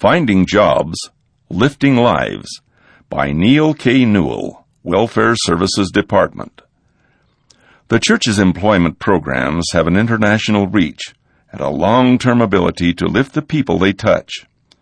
Finding Jobs, Lifting Lives, by Neil K. Newell, Welfare Services Department. The church's employment programs have an international reach and a long-term ability to lift the people they touch.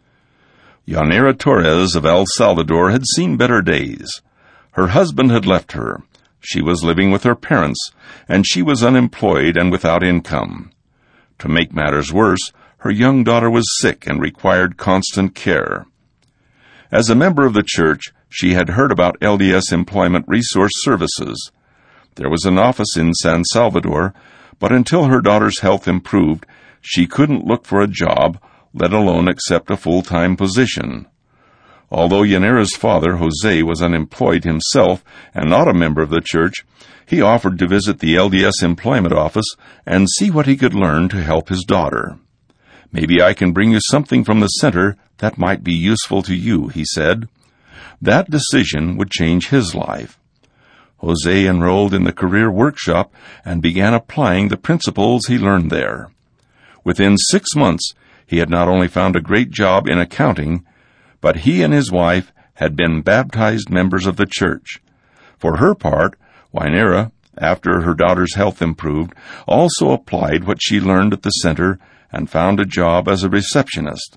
Yanira Torres of El Salvador had seen better days. Her husband had left her. She was living with her parents, and she was unemployed and without income. To make matters worse, her young daughter was sick and required constant care. As a member of the church, she had heard about LDS Employment Resource Services. There was an office in San Salvador, but until her daughter's health improved, she couldn't look for a job, let alone accept a full-time position. Although Yanira's father, Jose, was unemployed himself and not a member of the church, he offered to visit the LDS Employment Office and see what he could learn to help his daughter. "Maybe I can bring you something from the center that might be useful to you," he said. That decision would change his life. Jose enrolled in the career workshop and began applying the principles he learned there. Within 6 months, he had not only found a great job in accounting, but he and his wife had been baptized members of the church. For her part, Yanira, after her daughter's health improved, also applied what she learned at the center and found a job as a receptionist.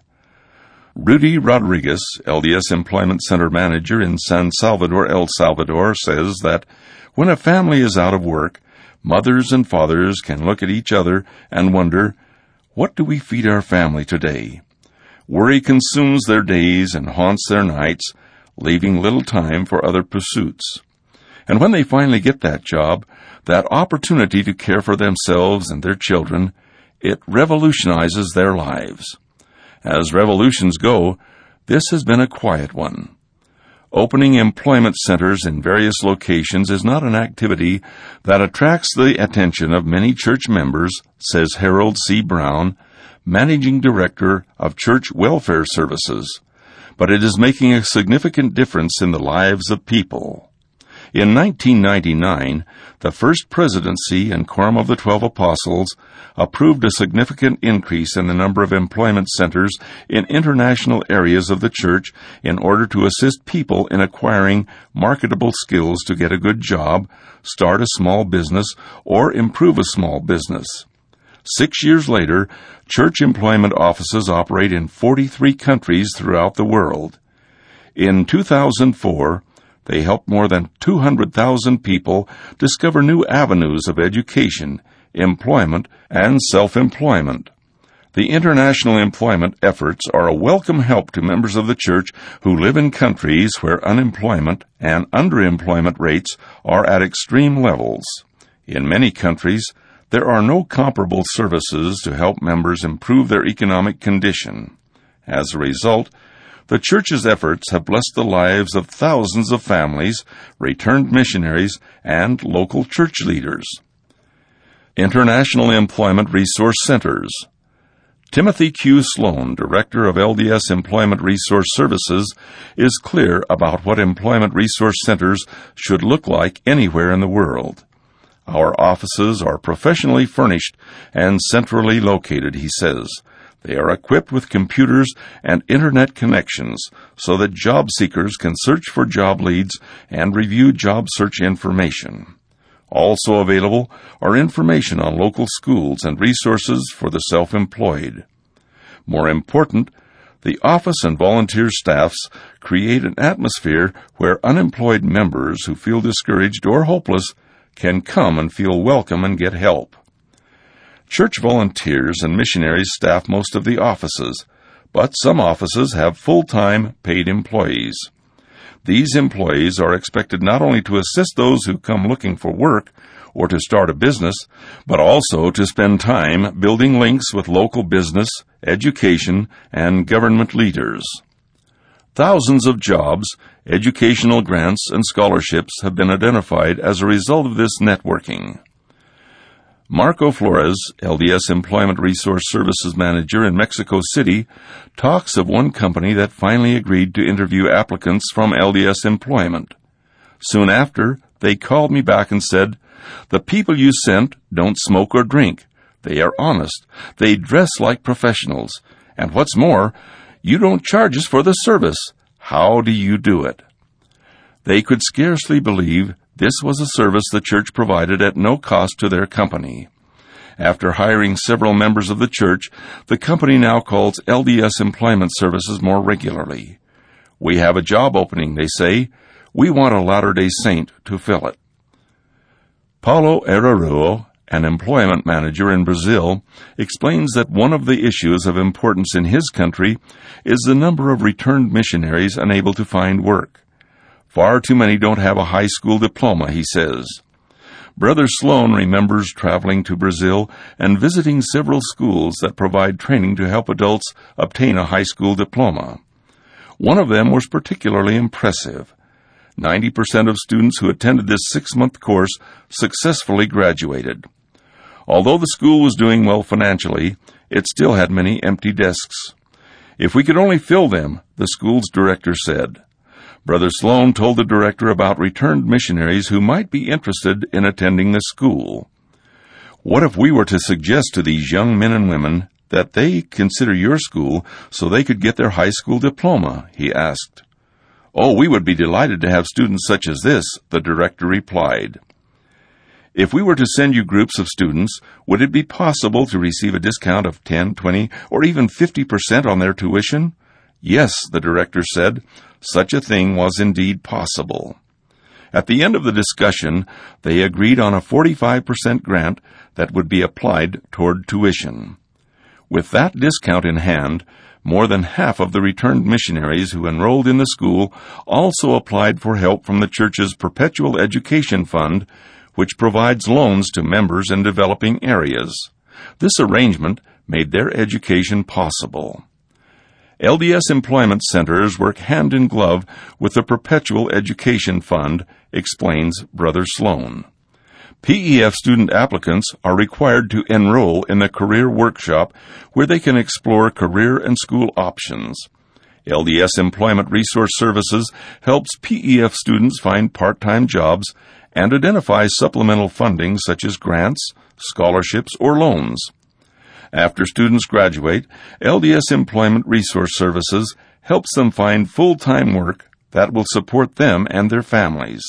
Rudy Rodriguez, LDS Employment Center manager in San Salvador, El Salvador, says that when a family is out of work, mothers and fathers can look at each other and wonder, what do we feed our family today? Worry consumes their days and haunts their nights, leaving little time for other pursuits. And when they finally get that job, that opportunity to care for themselves and their children, it revolutionizes their lives. As revolutions go, this has been a quiet one. Opening employment centers in various locations is not an activity that attracts the attention of many church members, says Harold C. Brown, Managing Director of Church Welfare Services, but it is making a significant difference in the lives of people. In 1999, the First Presidency and Quorum of the 12 Apostles approved a significant increase in the number of employment centers in international areas of the church in order to assist people in acquiring marketable skills to get a good job, start a small business, or improve a small business. 6 years later, church employment offices operate in 43 countries throughout the world. In 2004, they helped more than 200,000 people discover new avenues of education, employment, and self-employment. The international employment efforts are a welcome help to members of the church who live in countries where unemployment and underemployment rates are at extreme levels. In many countries, there are no comparable services to help members improve their economic condition. As a result, the church's efforts have blessed the lives of thousands of families, returned missionaries, and local church leaders. International Employment Resource Centers. Timothy Q. Sloan, Director of LDS Employment Resource Services, is clear about what employment resource centers should look like anywhere in the world. Our offices are professionally furnished and centrally located, he says. They are equipped with computers and internet connections so that job seekers can search for job leads and review job search information. Also available are information on local schools and resources for the self-employed. More important, the office and volunteer staffs create an atmosphere where unemployed members who feel discouraged or hopeless can come and feel welcome and get help. Church volunteers and missionaries staff most of the offices, but some offices have full-time paid employees. These employees are expected not only to assist those who come looking for work or to start a business, but also to spend time building links with local business, education, and government leaders. Thousands of jobs, educational grants, and scholarships have been identified as a result of this networking. Marco Flores, LDS Employment Resource Services Manager in Mexico City, talks of one company that finally agreed to interview applicants from LDS Employment. Soon after, they called me back and said, "The people you sent don't smoke or drink. They are honest. They dress like professionals. And what's more, "You don't charge us for the service. How do you do it?" They could scarcely believe this was a service the church provided at no cost to their company. After hiring several members of the church, the company now calls LDS Employment Services more regularly. "We have a job opening," they say. "We want a Latter-day Saint to fill it." Paulo Araújo, an employment manager in Brazil, explains that one of the issues of importance in his country is the number of returned missionaries unable to find work. Far too many don't have a high school diploma, he says. Brother Sloan remembers traveling to Brazil and visiting several schools that provide training to help adults obtain a high school diploma. One of them was particularly impressive. 90% of students who attended this 6-month course successfully graduated. Although the school was doing well financially, it still had many empty desks. "If we could only fill them," the school's director said. Brother Sloan told the director about returned missionaries who might be interested in attending the school. "What if we were to suggest to these young men and women that they consider your school so they could get their high school diploma?" he asked. "Oh, we would be delighted to have students such as this," the director replied. "If we were to send you groups of students, would it be possible to receive a discount of 10, 20, or even 50% on their tuition?" "Yes," the director said. Such a thing was indeed possible. At the end of the discussion, they agreed on a 45% grant that would be applied toward tuition. With that discount in hand, more than half of the returned missionaries who enrolled in the school also applied for help from the church's Perpetual Education Fund, which provides loans to members in developing areas. This arrangement made their education possible. LDS employment centers work hand in glove with the Perpetual Education Fund, explains Brother Sloan. PEF student applicants are required to enroll in the career workshop where they can explore career and school options. LDS Employment Resource Services helps PEF students find part-time jobs and identify supplemental funding such as grants, scholarships, or loans. After students graduate, LDS Employment Resource Services helps them find full-time work that will support them and their families.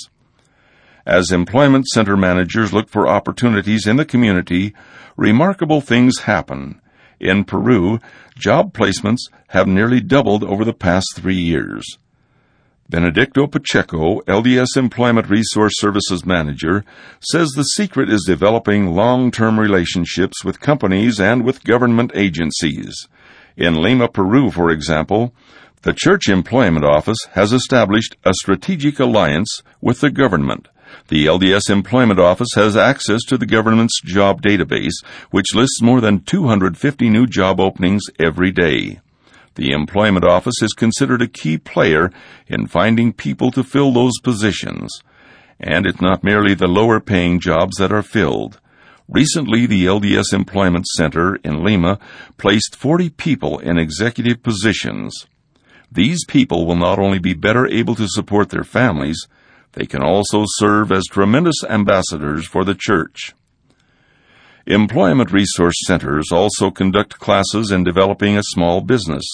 As employment center managers look for opportunities in the community, remarkable things happen. In Peru, job placements have nearly doubled over the past 3 years. Benedicto Pacheco, LDS Employment Resource Services Manager, says the secret is developing long-term relationships with companies and with government agencies. In Lima, Peru, for example, the Church Employment Office has established a strategic alliance with the government. The LDS Employment Office has access to the government's job database, which lists more than 250 new job openings every day. The Employment Office is considered a key player in finding people to fill those positions. And it's not merely the lower-paying jobs that are filled. Recently, the LDS Employment Center in Lima placed 40 people in executive positions. These people will not only be better able to support their families, they can also serve as tremendous ambassadors for the church. Employment resource centers also conduct classes in developing a small business.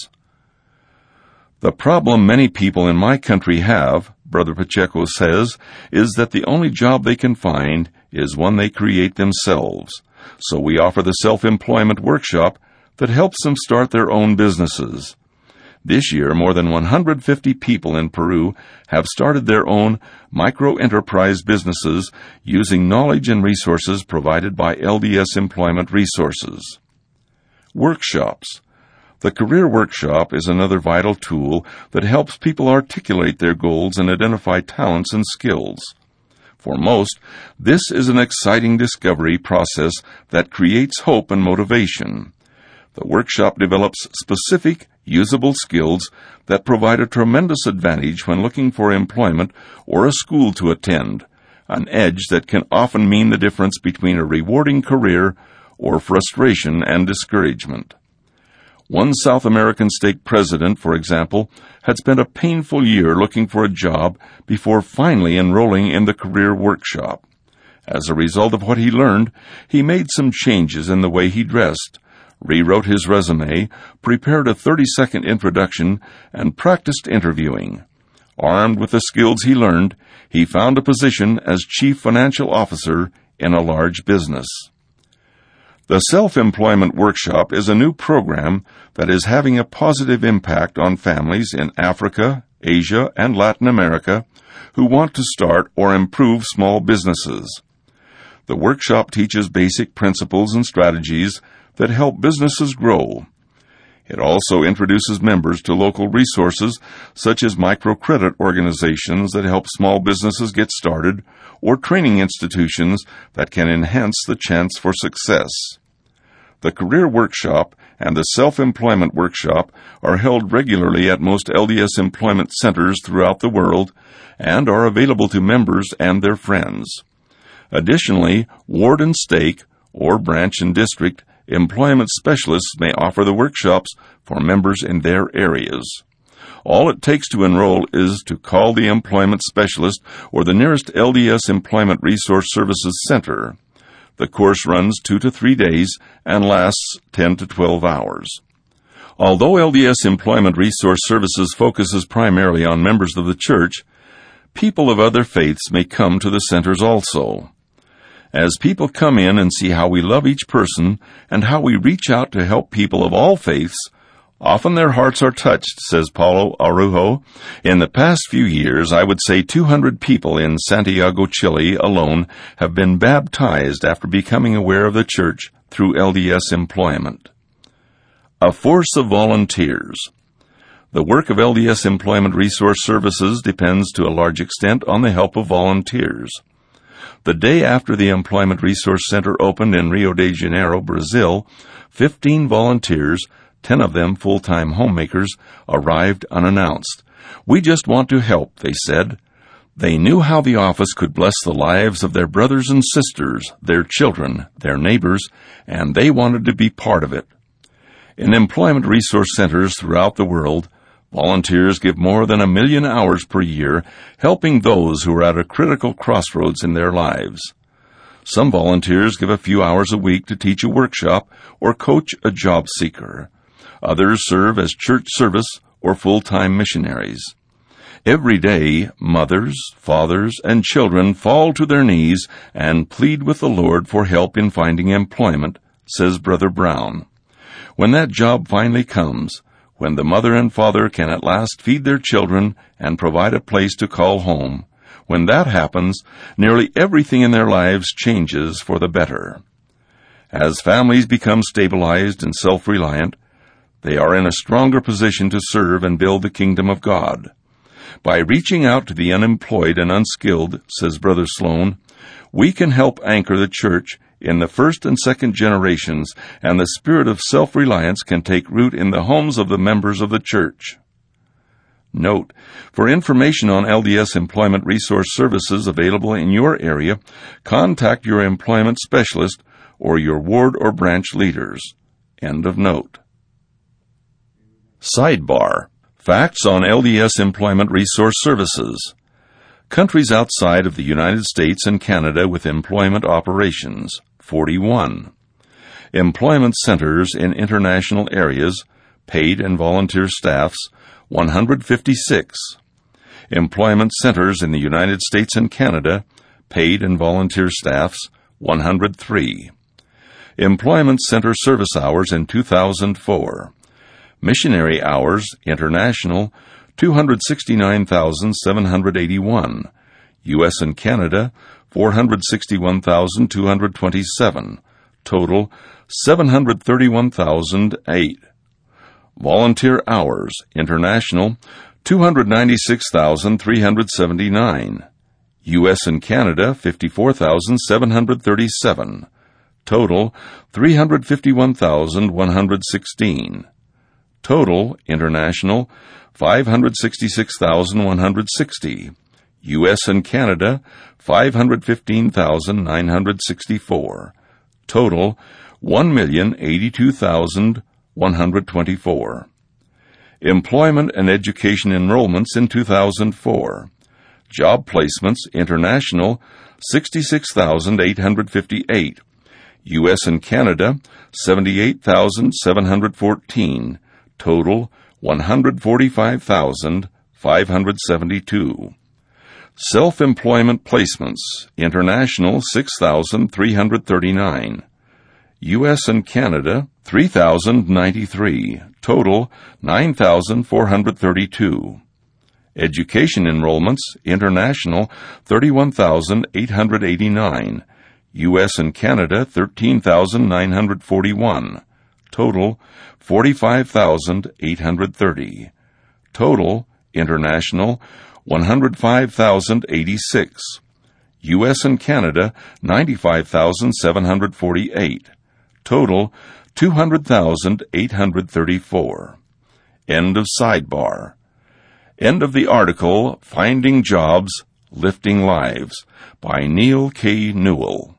The problem many people in my country have, Brother Pacheco says, is that the only job they can find is one they create themselves. So we offer the self-employment workshop that helps them start their own businesses. This year, more than 150 people in Peru have started their own micro-enterprise businesses using knowledge and resources provided by LDS Employment Resources. Workshops. The Career Workshop is another vital tool that helps people articulate their goals and identify talents and skills. For most, this is an exciting discovery process that creates hope and motivation. The workshop develops specific, usable skills that provide a tremendous advantage when looking for employment or a school to attend, an edge that can often mean the difference between a rewarding career or frustration and discouragement. One South American stake president, for example, had spent a painful year looking for a job before finally enrolling in the career workshop. As a result of what he learned, he made some changes in the way he dressed, rewrote his resume, prepared a 30-second introduction, and practiced interviewing. Armed with the skills he learned, he found a position as Chief Financial Officer in a large business. The Self-Employment Workshop is a new program that is having a positive impact on families in Africa, Asia, and Latin America who want to start or improve small businesses. The workshop teaches basic principles and strategies that help businesses grow. It also introduces members to local resources such as microcredit organizations that help small businesses get started or training institutions that can enhance the chance for success. The Career Workshop and the Self-Employment Workshop are held regularly at most LDS employment centers throughout the world and are available to members and their friends. Additionally, ward and stake, or branch and district, employment specialists may offer the workshops for members in their areas. All it takes to enroll is to call the employment specialist or the nearest LDS Employment Resource Services Center. The course runs 2 to 3 days and lasts 10 to 12 hours. Although LDS Employment Resource Services focuses primarily on members of the church, people of other faiths may come to the centers also. As people come in and see how we love each person and how we reach out to help people of all faiths, often their hearts are touched, says Paulo Arujo. In the past few years, I would say 200 people in Santiago, Chile alone have been baptized after becoming aware of the church through LDS employment. A force of volunteers. The work of LDS Employment Resource Services depends to a large extent on the help of volunteers. The day after the Employment Resource Center opened in Rio de Janeiro, Brazil, 15 volunteers, 10 of them full-time homemakers, arrived unannounced. "We just want to help," they said. They knew how the office could bless the lives of their brothers and sisters, their children, their neighbors, and they wanted to be part of it. In employment resource centers throughout the world, volunteers give more than 1 million hours per year, helping those who are at a critical crossroads in their lives. Some volunteers give a few hours a week to teach a workshop or coach a job seeker. Others serve as church service or full-time missionaries. Every day, mothers, fathers, and children fall to their knees and plead with the Lord for help in finding employment, says Brother Brown. When that job finally comes, when the mother and father can at last feed their children and provide a place to call home, when that happens, nearly everything in their lives changes for the better. As families become stabilized and self-reliant, they are in a stronger position to serve and build the kingdom of God. By reaching out to the unemployed and unskilled, says Brother Sloan, we can help anchor the church in the first and second generations, and the spirit of self-reliance can take root in the homes of the members of the church. Note, for information on LDS Employment Resource Services available in your area, contact your employment specialist or your ward or branch leaders. End of note. Sidebar: Facts on LDS Employment Resource Services. Countries outside of the United States and Canada with employment operations, 41. Employment centers in international areas, paid and volunteer staffs, 156. Employment centers in the United States and Canada, paid and volunteer staffs, 103. Employment center service hours in 2004. Missionary hours, international, 269,781. U.S. and Canada, 461,227. Total, 731,008. Volunteer hours, international, 296,379. U.S. and Canada, 54,737. Total, 351,116. Total, international, 566,160. U.S. and Canada, 515,964. Total, 1,082,124. Employment and education enrollments in 2004. Job placements, international, 66,858. U.S. and Canada, 78,714. Total, 145,572. Self-employment placements, international, 6,339. U.S. and Canada, 3,093. Total, 9,432. Education enrollments, international, 31,889. U.S. and Canada, 13,941. Total, 45,830. Total, international, 105,086. U.S. and Canada, 95,748. Total, 200,834. End of sidebar. End of the article, Finding Jobs, Lifting Lives, by Neil K. Newell.